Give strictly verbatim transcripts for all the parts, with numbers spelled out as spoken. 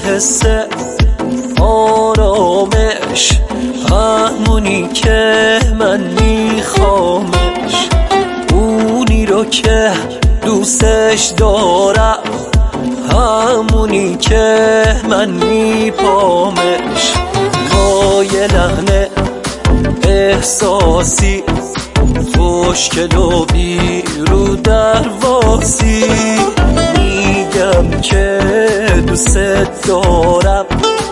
حس آرامش، همونی که من میخوامش، اونی رو که دوستش دارم، همونی که من میپامش. با یه لحن احساسی خوشگل و بی رو درواسی میگم که دوست دارم،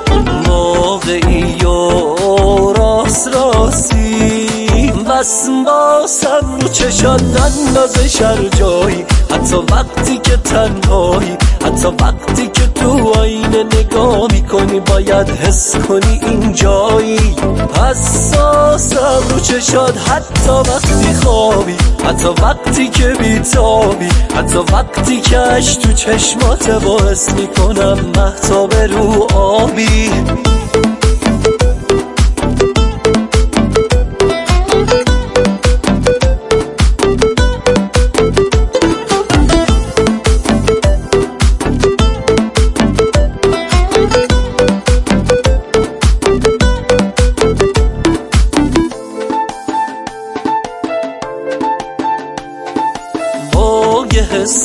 واقعی و راست راستی. بس باسم رو چشات نندازه شر جایی، حتی وقتی که تنهایی، حتی وقتی که تو آینه نگاه میکنی باید حس کنی این جایی. حساسم رو چشات حتی وقتی خوابی، حتی وقتی که بیتابی، حتی وقتی که اش تو چشمات باعث میکنم مهتاب رو آبی. یه حس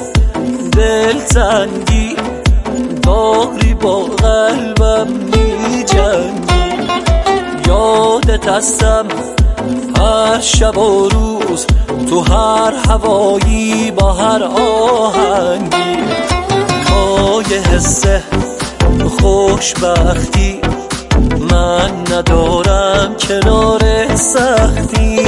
دلتنگی داری با قلبم میجنگی، یادت هستم هر شب و روز تو هر هوایی با هر آهنگی. با یه حس خوشبختی من ندارم کنار سختی،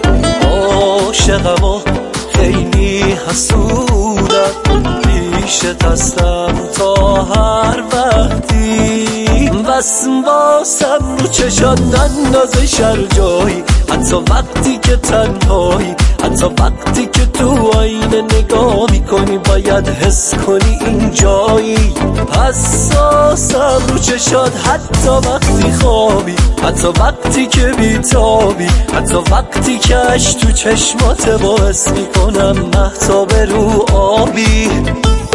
عاشقم و خیلی حسودم، پیشت هستم تا هر وقتی. بس باسم رو چشات نندازه شر جایی، حتی وقتی که تنهایی، حتی وقتی که تو آینه نگاه میکنی باید حس کنی این جایی. حساسم رو چشات حتی وقتی خوابی، حتی وقتی که بیتابی، حتی وقتی که اش تو چشمات باعث میکنم مهتاب رو آبی.